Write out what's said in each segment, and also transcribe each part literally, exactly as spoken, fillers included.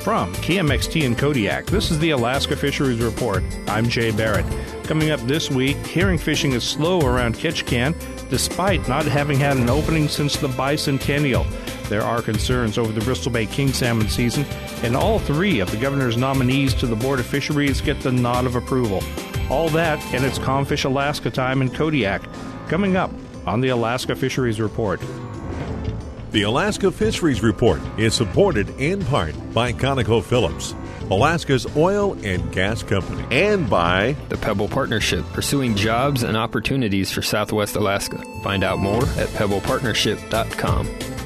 From K M X T in Kodiak, this is the Alaska Fisheries Report. I'm Jay Barrett. Coming up this week, herring fishing is slow around Ketchikan, despite not having had an opening since the bicentennial. There are concerns over the Bristol Bay king salmon season, and all three of the governor's nominees to the Board of Fisheries get the nod of approval. All that and it's Comfish Alaska time in Kodiak. Coming up on the Alaska Fisheries Report. The Alaska Fisheries Report is supported in part by ConocoPhillips, Alaska's oil and gas company, and by the Pebble Partnership, pursuing jobs and opportunities for Southwest Alaska. Find out more at pebble partnership dot com.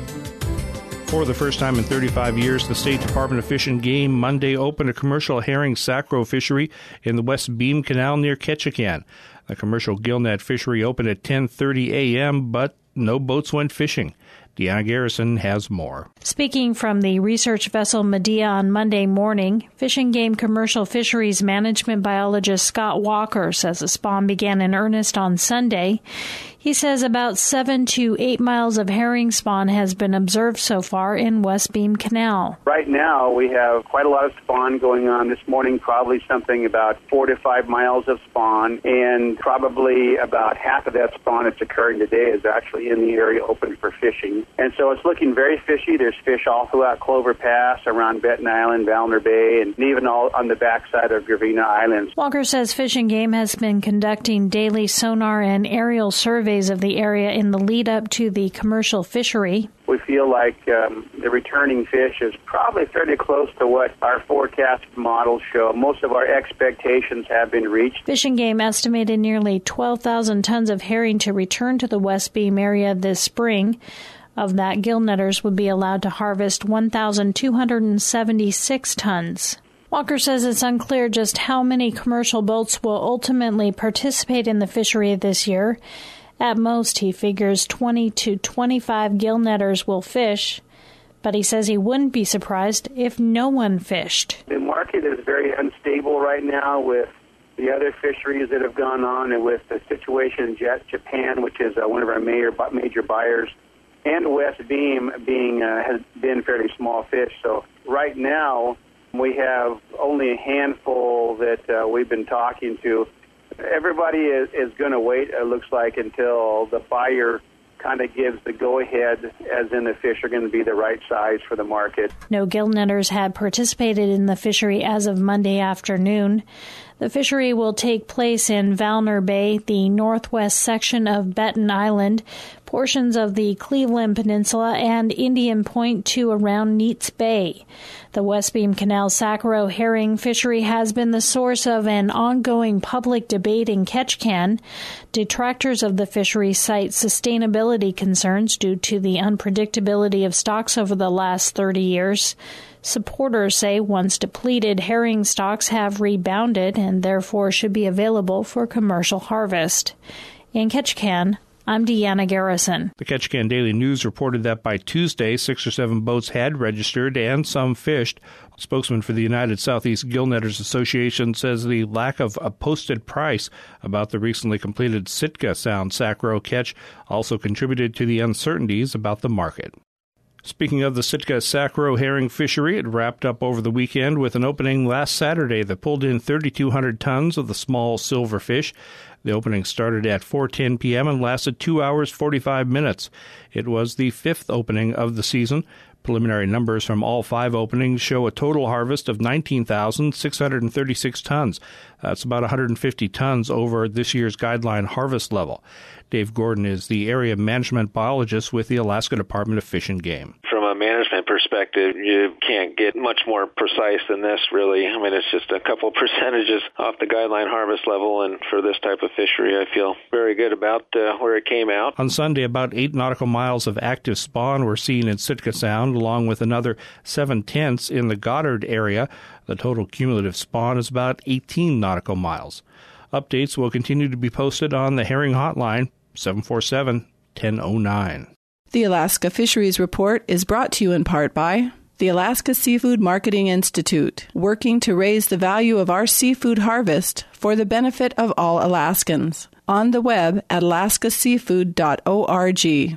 For the first time in thirty-five years, the State Department of Fish and Game Monday opened a commercial herring sacro fishery in the West Beam Canal near Ketchikan. The commercial gillnet fishery opened at ten thirty a.m., but no boats went fishing. Deanna Garrison has more. Speaking from the research vessel Medea on Monday morning, Fish and Game Commercial Fisheries Management Biologist Scott Walker says the spawn began in earnest on Sunday. He says about seven to eight miles of herring spawn has been observed so far in West Beam Canal. Right now, we have quite a lot of spawn going on this morning, probably something about four to five miles of spawn, and probably about half of that spawn that's occurring today is actually in the area open for fishing. And so it's looking very fishy. There's fish all throughout Clover Pass, around Benton Island, Valner Bay, and even all on the backside of Gravina Islands. Walker says Fish and Game has been conducting daily sonar and aerial surveys of the area in the lead up to the commercial fishery. We feel like um, the returning fish is probably fairly close to what our forecast models show. Most of our expectations have been reached. Fish and Game estimated nearly twelve thousand tons of herring to return to the West Beam area this spring. Of that, gill netters would be allowed to harvest one thousand two hundred seventy-six tons. Walker says it's unclear just how many commercial boats will ultimately participate in the fishery this year. At most, he figures twenty to twenty-five gill netters will fish, but he says he wouldn't be surprised if no one fished. The market is very unstable right now with the other fisheries that have gone on and with the situation in Japan, which is uh, one of our major, major buyers, and West Beam being uh, has been fairly small fish. So right now, we have only a handful that uh, we've been talking to. Everybody is, is going to wait, it looks like, until the buyer kind of gives the go-ahead, as in the fish are going to be the right size for the market. No gill netters had participated in the fishery as of Monday afternoon. The fishery will take place in Valner Bay, the northwest section of Benton Island, portions of the Cleveland Peninsula, and Indian Point to around Neats Bay. The West Beam Canal Sacro herring fishery has been the source of an ongoing public debate in Ketchikan. Detractors of the fishery cite sustainability concerns due to the unpredictability of stocks over the last thirty years. Supporters say once depleted, herring stocks have rebounded and therefore should be available for commercial harvest. In Ketchikan, I'm Deanna Garrison. The Ketchikan Daily News reported that by Tuesday, six or seven boats had registered and some fished. A spokesman for the United Southeast Gill Netters Association says the lack of a posted price about the recently completed Sitka Sound Sacro catch also contributed to the uncertainties about the market. Speaking of the Sitka Sacro herring fishery, it wrapped up over the weekend with an opening last Saturday that pulled in thirty-two hundred tons of the small silverfish. The opening started at four ten p.m. and lasted two hours, forty-five minutes. It was the fifth opening of the season. Preliminary numbers from all five openings show a total harvest of nineteen thousand six hundred thirty-six tons. That's about one hundred fifty tons over this year's guideline harvest level. Dave Gordon is the area management biologist with the Alaska Department of Fish and Game. From a management perspective, you can't get much more precise than this, really. I mean, it's just a couple percentages off the guideline harvest level, and for this type of fishery, I feel very good about uh, where it came out. On Sunday, about eight nautical miles of active spawn were seen in Sitka Sound, along with another seven-tenths in the Goddard area. The total cumulative spawn is about eighteen nautical miles. Updates will continue to be posted on the Herring Hotline, seven four seven, one oh nine. The Alaska Fisheries Report is brought to you in part by the Alaska Seafood Marketing Institute, working to raise the value of our seafood harvest for the benefit of all Alaskans. On the web at alaska seafood dot org.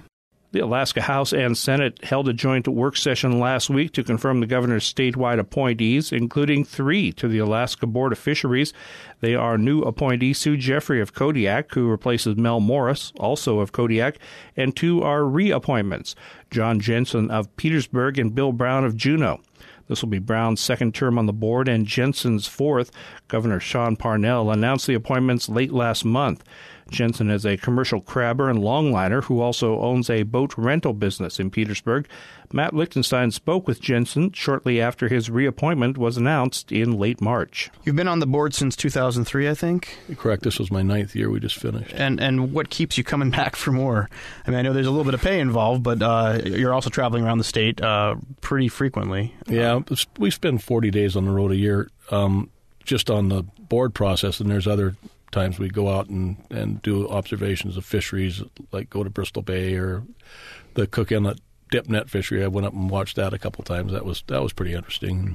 The Alaska House and Senate held a joint work session last week to confirm the governor's statewide appointees, including three to the Alaska Board of Fisheries. They are new appointee Sue Jeffrey of Kodiak, who replaces Mel Morris, also of Kodiak, and two are reappointments, John Jensen of Petersburg and Bill Brown of Juneau. This will be Brown's second term on the board and Jensen's fourth. Governor Sean Parnell announced the appointments late last month. Jensen is a commercial crabber and longliner who also owns a boat rental business in Petersburg. Matt Lichtenstein spoke with Jensen shortly after his reappointment was announced in late March. You've been on the board since two thousand three, I think? Correct. This was my ninth year. We just finished. And and what keeps you coming back for more? I mean, I know there's a little bit of pay involved, but uh, you're also traveling around the state uh, pretty frequently. Yeah, we spend forty days on the road a year um, just on the board process, and there's other times we go out and, and do observations of fisheries, like go to Bristol Bay or the Cook Inlet dip net fishery. I went up and watched that a couple times. That was that was pretty interesting.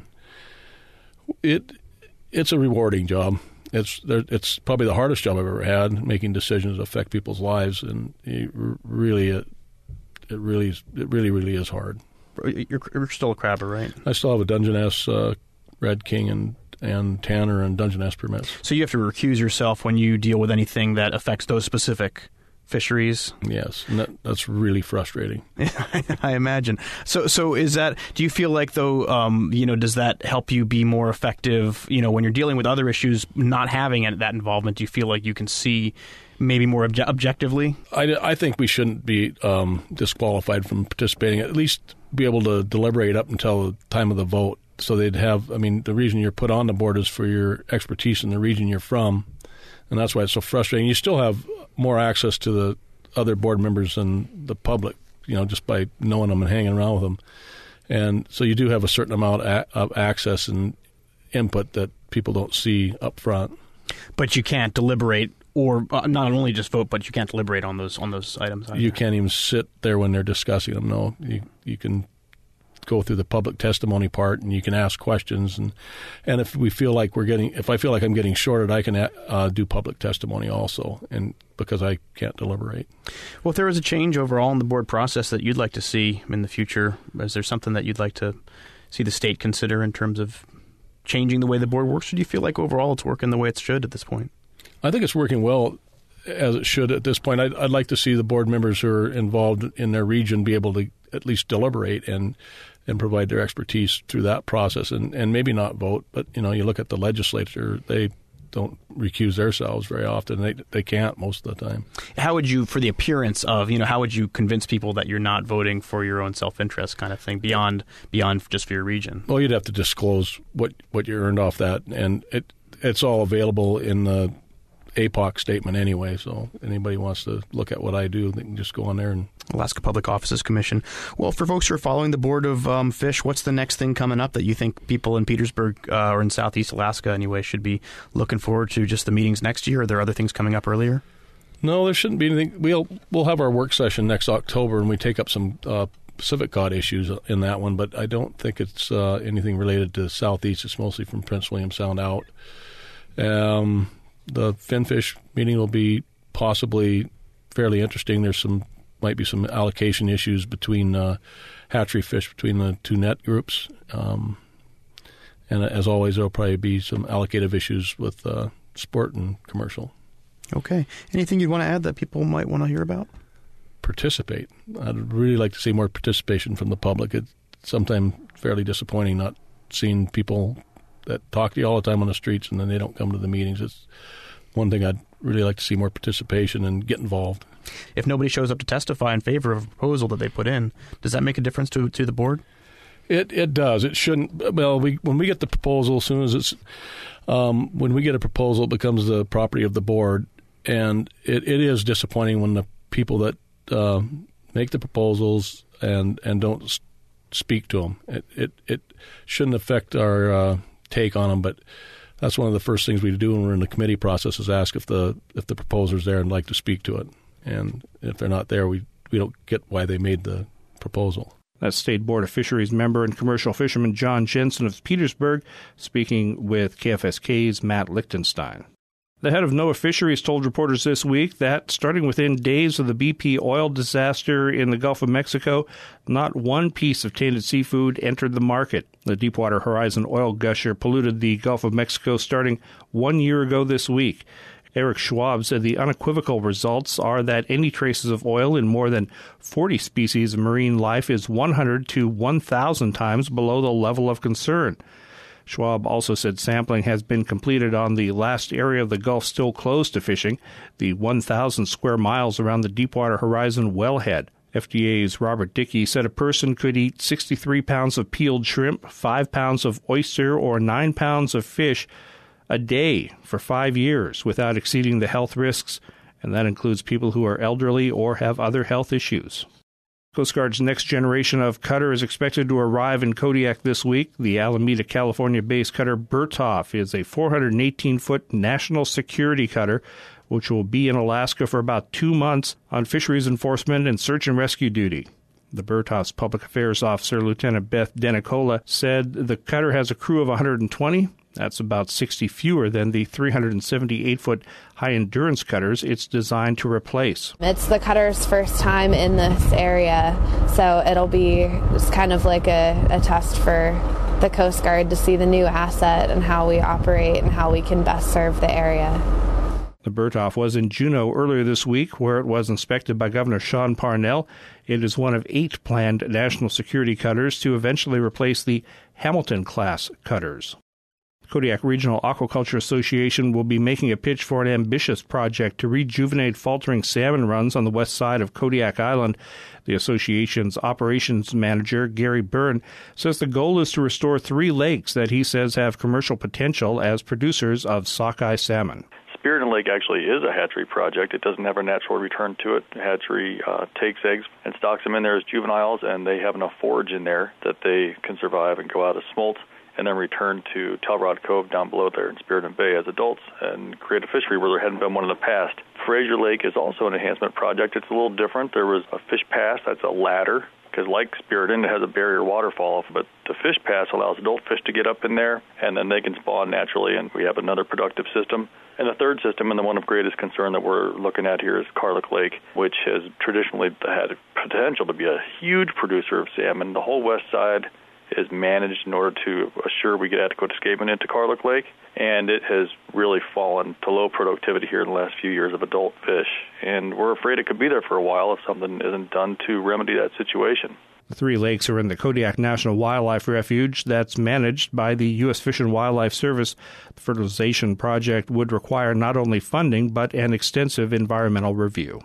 It it's a rewarding job. It's it's probably the hardest job I've ever had, making decisions that affect people's lives, and it really it, it really it really really is hard. You're, you're still a crabber, right? I still have a Dungeness, uh, Red King, and and Tanner and Dungeness permits. So you have to recuse yourself when you deal with anything that affects those specific fisheries? Yes, and that, that's really frustrating. I imagine. So so is that, do you feel like, though, um, you know, does that help you be more effective, you know, when you're dealing with other issues, not having that involvement? Do you feel like you can see maybe more obje- objectively? I, I think we shouldn't be um, disqualified from participating, at least be able to deliberate up until the time of the vote. So they'd have, I mean, the reason you're put on the board is for your expertise in the region you're from, and that's why it's so frustrating. You still have more access to the other board members than the public, you know, just by knowing them and hanging around with them. And so you do have a certain amount of access and input that people don't see up front. But you can't deliberate, or uh, not only just vote, but you can't deliberate on those on those items either. You can't even sit there when they're discussing them. No, you you can go through the public testimony part, and you can ask questions, and and if we feel like we're getting, if I feel like I'm getting shorted, I can uh, do public testimony also, and because I can't deliberate. Well, if there was a change overall in the board process that you'd like to see in the future, is there something that you'd like to see the state consider in terms of changing the way the board works, or do you feel like overall it's working the way it should at this point? I think it's working well as it should at this point. I'd, I'd like to see the board members who are involved in their region be able to at least deliberate and and provide their expertise through that process, and, and maybe not vote. But, you know, you look at the legislature, they don't recuse themselves very often. They they can't most of the time. How would you, for the appearance of, you know, how would you convince people that you're not voting for your own self-interest kind of thing, beyond beyond just for your region? Well, you'd have to disclose what, what you earned off that, and it it's all available in the A P O C statement anyway, so anybody wants to look at what I do, they can just go on there. And Alaska Public Offices Commission. Well, for folks who are following the Board of um, Fish, what's the next thing coming up that you think people in Petersburg uh, or in Southeast Alaska anyway should be looking forward to? Just the meetings next year? Are there other things coming up earlier? No, there shouldn't be anything. We'll we'll have our work session next October, and we take up some uh, Pacific Cod issues in that one, but I don't think it's uh, anything related to Southeast. It's mostly from Prince William Sound out. Um, the finfish meeting will be possibly fairly interesting. There's some might be some allocation issues between uh, hatchery fish between the two net groups, um, and as always, there'll probably be some allocative issues with uh, sport and commercial. Okay. Anything you'd want to add that people might want to hear about? Participate. I'd really like to see more participation from the public. It's sometimes fairly disappointing not seeing people that talk to you all the time on the streets and then they don't come to the meetings. It's one thing I'd really like to see more participation and get involved. If nobody shows up to testify in favor of a proposal that they put in, does that make a difference to to the board? It it does. It shouldn't. Well, we when we get the proposal, as soon as it's um, when we get a proposal, it becomes the property of the board, and it, it is disappointing when the people that uh, make the proposals and and don't speak to them. It it, it shouldn't affect our uh, take on them, but that's one of the first things we do when we're in the committee process is ask if the if the proposer's there and like to speak to it. And if they're not there, we, we don't get why they made the proposal. That's State Board of Fisheries member and commercial fisherman John Jensen of Petersburg speaking with K F S K's Matt Lichtenstein. The head of NOAA Fisheries told reporters this week that, starting within days of the B P oil disaster in the Gulf of Mexico, not one piece of tainted seafood entered the market. The Deepwater Horizon oil gusher polluted the Gulf of Mexico starting one year ago this week. Eric Schwab said the unequivocal results are that any traces of oil in more than forty species of marine life is one hundred to one thousand times below the level of concern. Schwab also said sampling has been completed on the last area of the Gulf still closed to fishing, the one thousand square miles around the Deepwater Horizon wellhead. F D A's Robert Dickey said a person could eat sixty-three pounds of peeled shrimp, five pounds of oyster, or nine pounds of fish a day for five years without exceeding the health risks, and that includes people who are elderly or have other health issues. Coast Guard's next generation of cutter is expected to arrive in Kodiak this week. The Alameda, California-based cutter Berthoff is a four hundred eighteen foot national security cutter, which will be in Alaska for about two months on fisheries enforcement and search and rescue duty. The Berthoff's public affairs officer, Lieutenant Beth Denicola, said the cutter has a crew of one hundred twenty. That's about sixty fewer than the three hundred seventy-eight foot high-endurance cutters it's designed to replace. It's the cutter's first time in this area, so it'll be just kind of like a, a test for the Coast Guard to see the new asset and how we operate and how we can best serve the area. The Berthoff was in Juneau earlier this week, where it was inspected by Governor Sean Parnell. It is one of eight planned national security cutters to eventually replace the Hamilton-class cutters. Kodiak Regional Aquaculture Association will be making a pitch for an ambitious project to rejuvenate faltering salmon runs on the west side of Kodiak Island. The association's operations manager, Gary Byrne, says the goal is to restore three lakes that he says have commercial potential as producers of sockeye salmon. Spirit Lake actually is a hatchery project. It doesn't have a natural return to it. The hatchery uh, takes eggs and stocks them in there as juveniles, and they have enough forage in there that they can survive and go out as smolts, and then return to Telrod Cove down below there in Spirit Bay as adults and create a fishery where there hadn't been one in the past. Fraser Lake is also an enhancement project. It's a little different. There was a fish pass. That's a ladder, because like Spirit, it has a barrier waterfall, but the fish pass allows adult fish to get up in there, and then they can spawn naturally, and we have another productive system. And the third system, and the one of greatest concern that we're looking at here, is Carlick Lake, which has traditionally had potential to be a huge producer of salmon. The whole west side is managed in order to assure we get adequate escapement into Carlick Lake, and it has really fallen to low productivity here in the last few years of adult fish, and we're afraid it could be there for a while if something isn't done to remedy that situation. The three lakes are in the Kodiak National Wildlife Refuge that's managed by the U S Fish and Wildlife Service. The fertilization project would require not only funding but an extensive environmental review.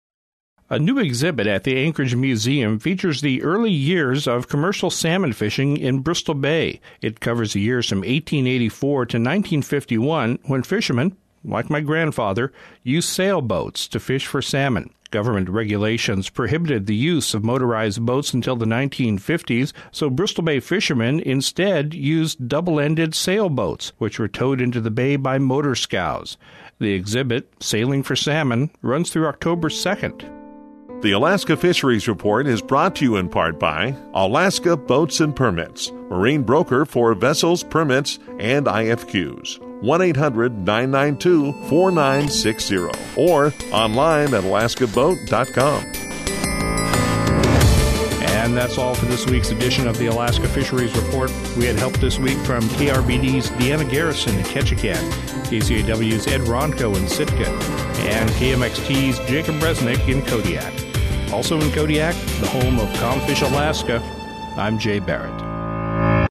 A new exhibit at the Anchorage Museum features the early years of commercial salmon fishing in Bristol Bay. It covers the years from eighteen eighty-four to nineteen fifty-one, when fishermen, like my grandfather, used sailboats to fish for salmon. Government regulations prohibited the use of motorized boats until the nineteen fifties, so Bristol Bay fishermen instead used double-ended sailboats, which were towed into the bay by motor scows. The exhibit, Sailing for Salmon, runs through October second. The Alaska Fisheries Report is brought to you in part by Alaska Boats and Permits, marine broker for vessels, permits, and I F Qs. one eight hundred nine nine two four nine six zero or online at alaska boat dot com. And that's all for this week's edition of the Alaska Fisheries Report. We had help this week from K R B D's Deanna Garrison in Ketchikan, K C A W's Ed Ronco in Sitka, and K M X T's Jacob Resnick in Kodiak. Also in Kodiak, the home of Comfish Alaska, I'm Jay Barrett.